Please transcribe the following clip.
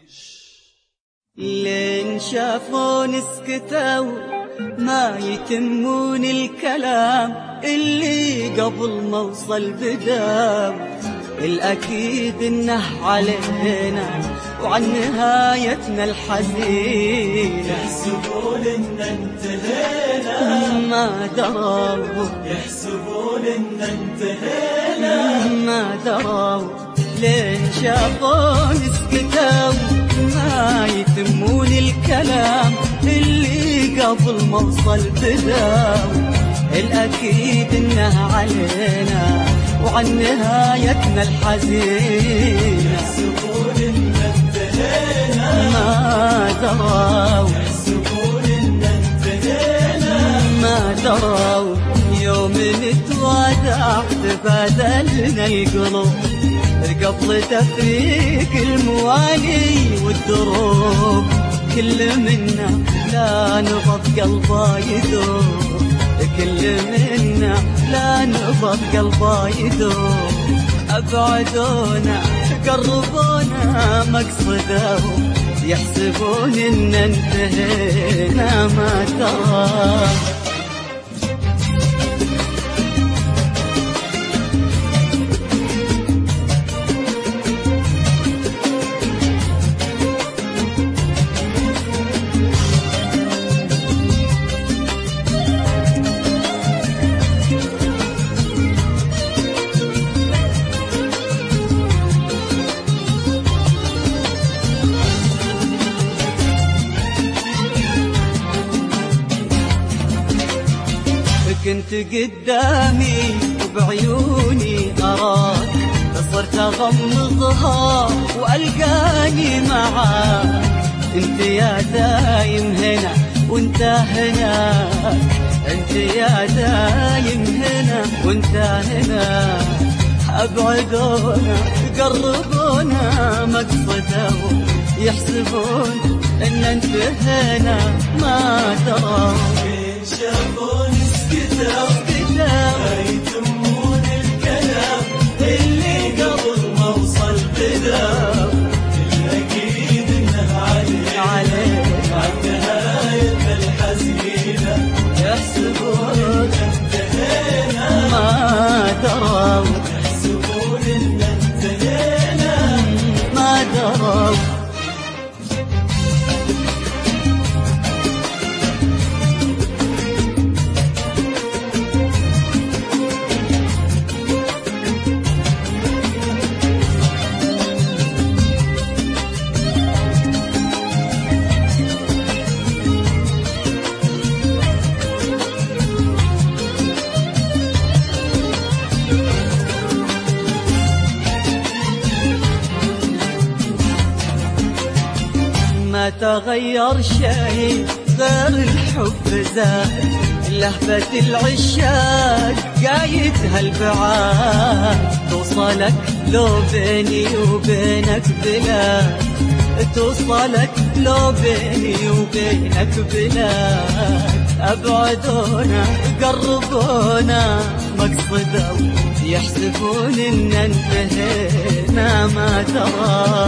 لين شافون سكتوا ما يتمون الكلام اللي قبل ما وصل بداو. الأكيد إنه علينا وعن نهايتنا الحزينة يحسبون إن انتهينا ما دروا، يحسبون إن انتهينا ما دروا. لين شافون سكتوا ما يتمون الكلام اللي قبل ما وصل بداو. الأكيد إنه علينا وعن نهايتنا الحزينة يحسبون إن انتهينا ما دروا، يحسبون إن انتهينا ما دروا. يوم نتوادع تبادلنا القلوب قبل تفريق المواني والدروب. كل منا لا نبض قلبه يذوب، كل منا لا نبض قلبه يذوب. أبعدونا قربونا مقصدهم يحسبون إن انتهينا ما ترى. كنت قدامي وبعيوني أراك، صرت أغمضها وألقاني معاك. انت يا دايم هنا وانت هناك، انت يا دايم هنا وانت هناك. أبعدونا قربونا مقصدهم يحسبون ان انتهينا ما ترى. شافون سكتوا ما يتمون الكلام اللي قبل ما وصل بداو. الأكيد إنه علينا عن نهايتنا الحزينة يحسبون انتهينا ما دروا، يحسبون إن انتهينا ما دروا. ما تغير شيء غير الحب زاد، لهفة العشاق قايدها البعاد. توصلك لو بيني وبينك بلاد، توصلك لو بيني وبينك بلاد. أبعدونا قربونا مقصدهم يحسبون إن انتهينا ما ترى.